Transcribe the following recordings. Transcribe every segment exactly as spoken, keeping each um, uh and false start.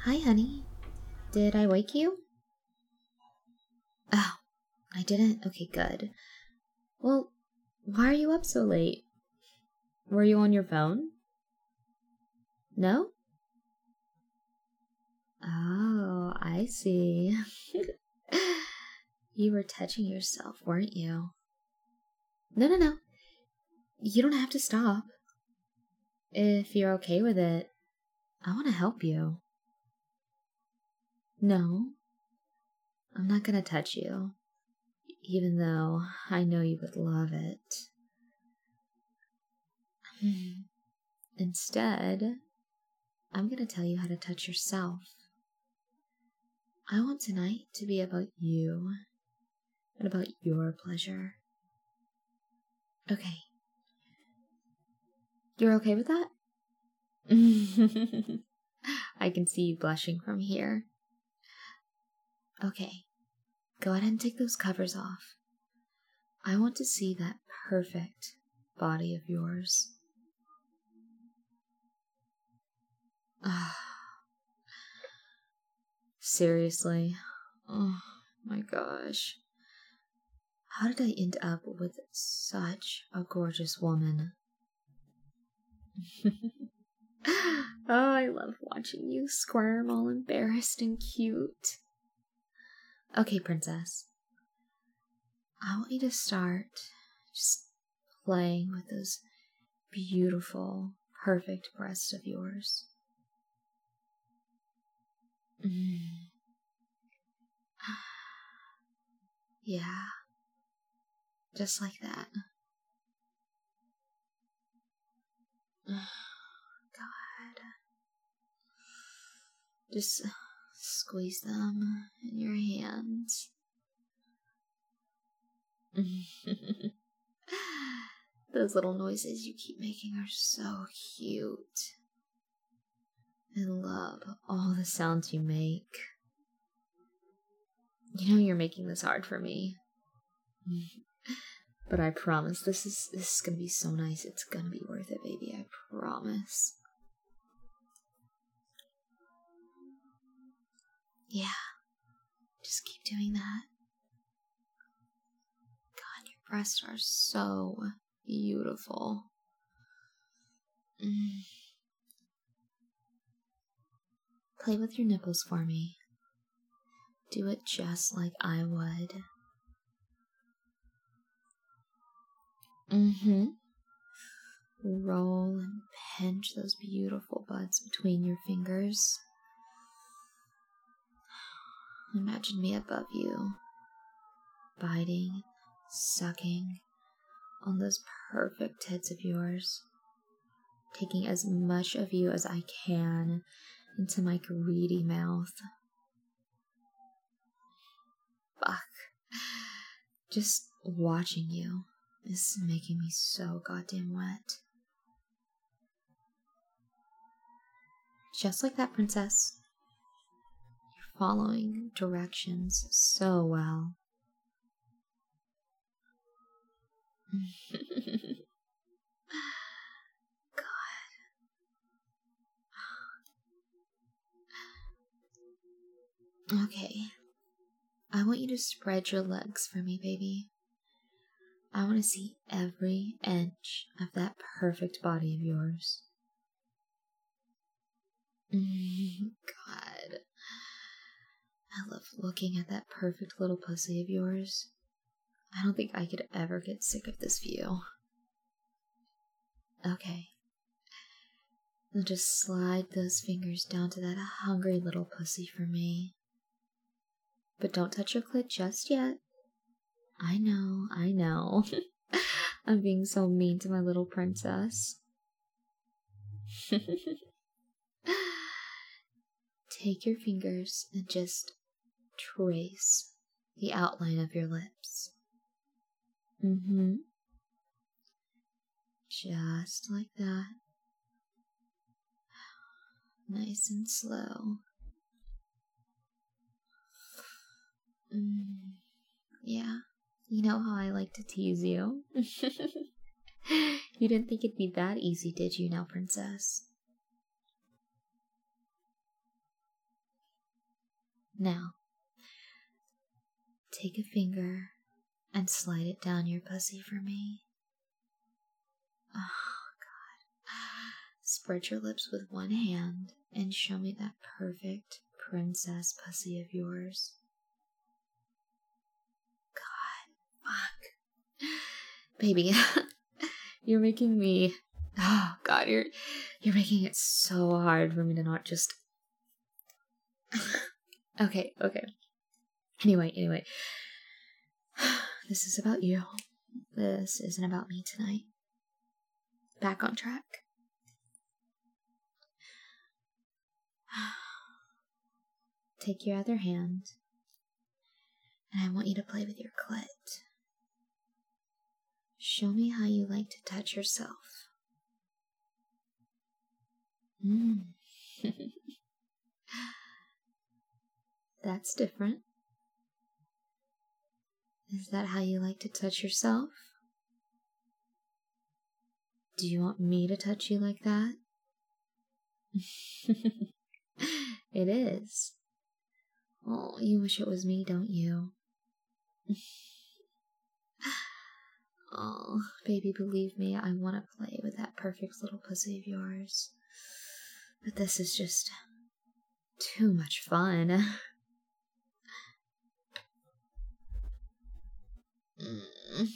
Hi, honey. Did I wake you? Oh, I didn't? Okay, good. Well, why are you up so late? Were you on your phone? No? Oh, I see. You were touching yourself, weren't you? No, no, no. You don't have to stop. If you're okay with it, I want to help you. No, I'm not gonna touch you, even though I know you would love it. Instead, I'm gonna tell you how to touch yourself. I want tonight to be about you and about your pleasure. Okay. You're okay with that? I can see you blushing from here. Okay. Go ahead and take those covers off. I want to see that perfect body of yours. Ah. Seriously? Oh my gosh. How did I end up with such a gorgeous woman? Oh, I love watching you squirm all embarrassed and cute. Okay, princess. I want you to start just playing with those beautiful, perfect breasts of yours. Mm. Yeah, just like that. God. Just squeeze them in your hands. Those little noises you keep making are so cute. I love all the sounds you make. You know you're making this hard for me. But I promise this is this is gonna be so nice. It's gonna be worth it, baby. I promise. Yeah. Just keep doing that. God, your breasts are so beautiful. Mm. Play with your nipples for me. Do it just like I would. Mm-hmm. Roll and pinch those beautiful buds between your fingers. Imagine me above you, biting, sucking on those perfect tits of yours, taking as much of you as I can into my greedy mouth. Fuck. Just watching you is making me so goddamn wet. Just like that, princess. You're following directions so well. God. Okay. I want you to spread your legs for me, baby. I want to see every inch of that perfect body of yours. God. I love looking at that perfect little pussy of yours. I don't think I could ever get sick of this view. Okay. Now just slide those fingers down to that hungry little pussy for me. But don't touch your clit just yet. I know, I know. I'm being so mean to my little princess. Take your fingers and just trace the outline of your lips. Mm-hmm. Just like that. Nice and slow. Mm, yeah, you know how I like to tease you. You didn't think it'd be that easy, did you now, princess? Now, take a finger and slide it down your pussy for me. Oh, God. Spread your lips with one hand and show me that perfect princess pussy of yours. God, fuck. Baby, you're making me... Oh, God, you're, you're making it so hard for me to not just... okay, okay. Anyway, anyway. This is about you. This isn't about me tonight. Back on track. Take your other hand, and I want you to play with your clit. Show me how you like to touch yourself. Mm. That's different. Is that how you like to touch yourself? Do you want me to touch you like that? It is. Oh, you wish it was me, don't you? Oh, baby, believe me, I want to play with that perfect little pussy of yours. But this is just too much fun. Mm.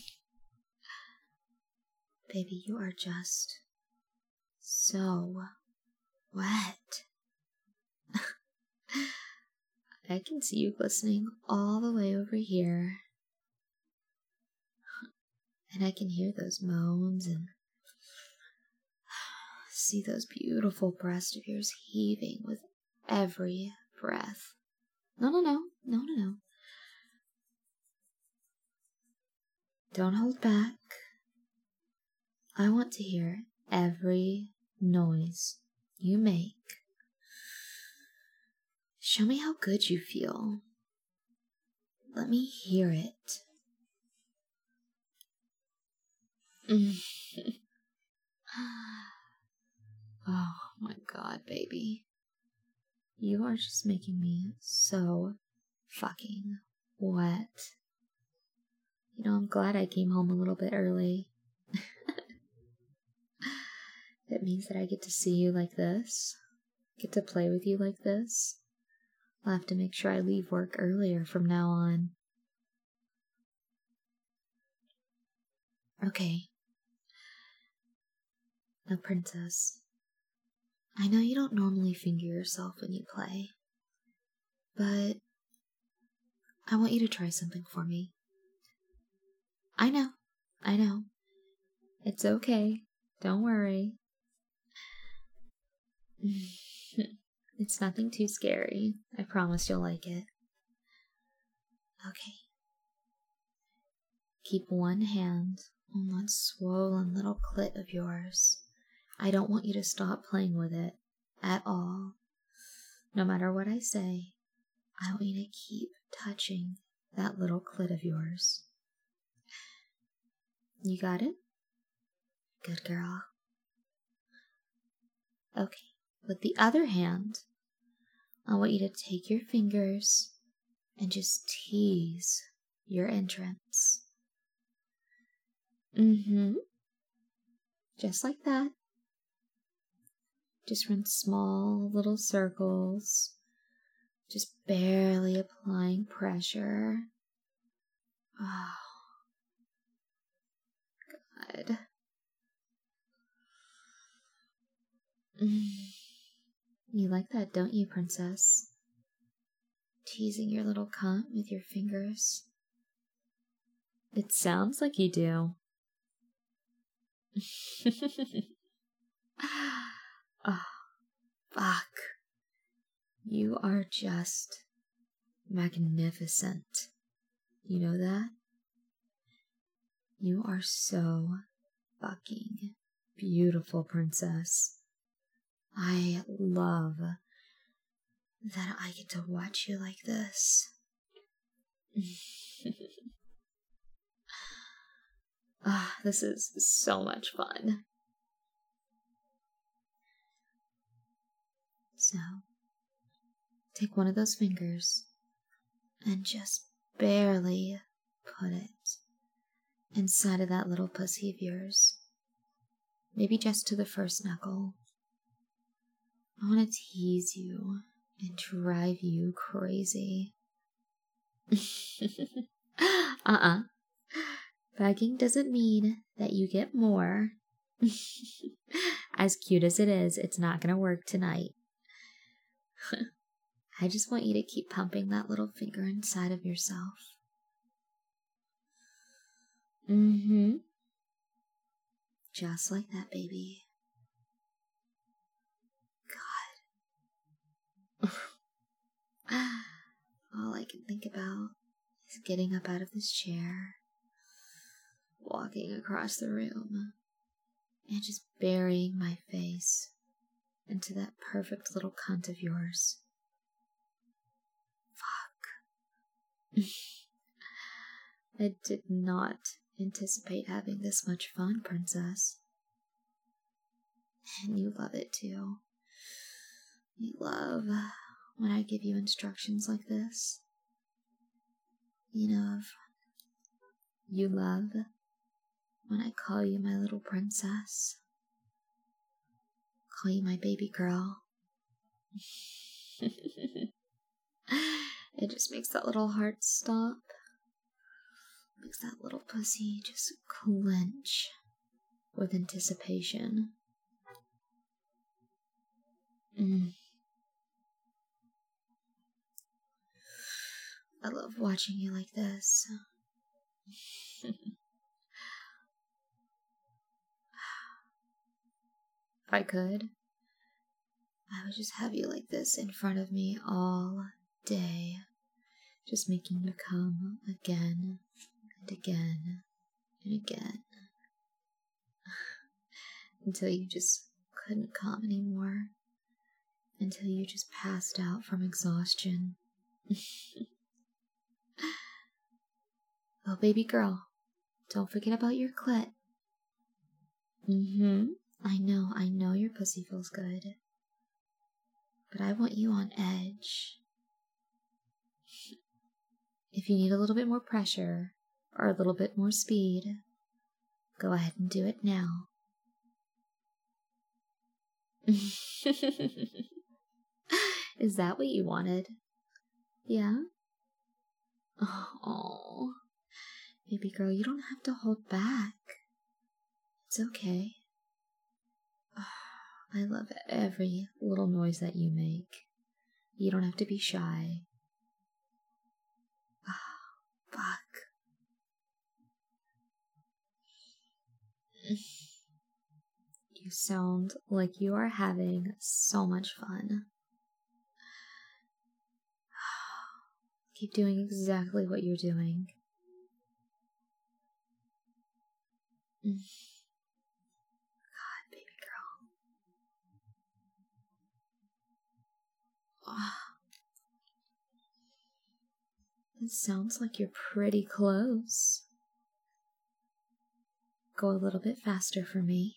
Baby, you are just so wet. I can see you glistening all the way over here. And I can hear those moans and see those beautiful breasts of yours heaving with every breath. No, no, no, no, no, no. Don't hold back. I want to hear every noise you make. Show me how good you feel. Let me hear it. Oh my God, baby. You are just making me so fucking wet. You know, I'm glad I came home a little bit early. It means that I get to see you like this. Get to play with you like this. I'll have to make sure I leave work earlier from now on. Okay. Now, princess, I know you don't normally finger yourself when you play, but I want you to try something for me. I know, I know. It's okay. Don't worry. It's nothing too scary. I promise you'll like it. Okay. Keep one hand on that swollen little clit of yours. I don't want you to stop playing with it at all. No matter what I say, I want you to keep touching that little clit of yours. You got it? Good girl. Okay, with the other hand, I want you to take your fingers and just tease your entrance. Mm-hmm. Just like that. Just run small little circles, just barely applying pressure. Oh, God. Mm. You like that, don't you, princess? Teasing your little cunt with your fingers. It sounds like you do. Oh, fuck. You are just magnificent. You know that? You are so fucking beautiful, princess. I love that I get to watch you like this. Ah, oh, this is so much fun. So, take one of those fingers and just barely put it inside of that little pussy of yours. Maybe just to the first knuckle. I want to tease you and drive you crazy. uh-uh. Begging doesn't mean that you get more. As cute as it is, it's not gonna work tonight. I just want you to keep pumping that little finger inside of yourself. Mm-hmm. Just like that, baby. God. All I can think about is getting up out of this chair, walking across the room, and just burying my face into that perfect little cunt of yours. Fuck. I did not anticipate having this much fun, princess. And you love it too. You love when I give you instructions like this. You know, of you love when I call you my little princess. Call you my baby girl. It just makes that little heart stop. Makes that little pussy just clench with anticipation. Mm. I love watching you like this. If I could, I would just have you like this in front of me all day, just making you come again and again and again until you just couldn't come anymore, until you just passed out from exhaustion. Oh, baby girl, don't forget about your clit. Mm-hmm. I know, I know your pussy feels good. But I want you on edge. If you need a little bit more pressure, or a little bit more speed, go ahead and do it now. Is that what you wanted? Yeah? Oh, baby girl, you don't have to hold back. It's okay. Oh, I love every little noise that you make. You don't have to be shy. Oh, fuck. You sound like you are having so much fun. Keep doing exactly what you're doing. God, baby girl. Oh. It sounds like you're pretty close. Go a little bit faster for me.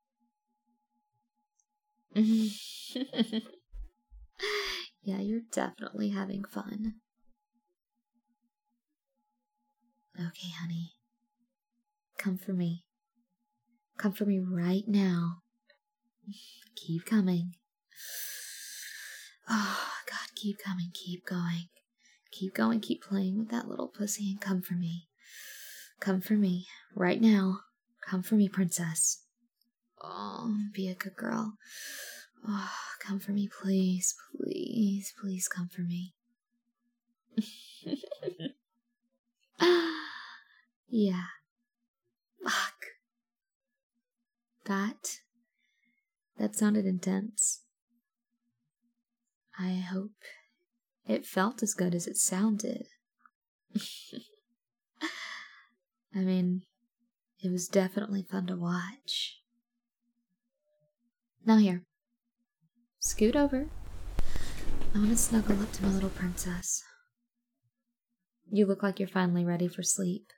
Yeah, you're definitely having fun. Okay, honey. Come for me. Come for me right now. Keep coming. Oh, God, keep coming. Keep going. Keep going. Keep playing with that little pussy and come for me. Come for me right now. Come for me, princess. Oh, be a good girl. Oh, come for me, please. Please, please come for me. Yeah. Fuck. That, that sounded intense. I hope it felt as good as it sounded. I mean, it was definitely fun to watch. Now here, scoot over. I want to snuggle up to my little princess. You look like you're finally ready for sleep.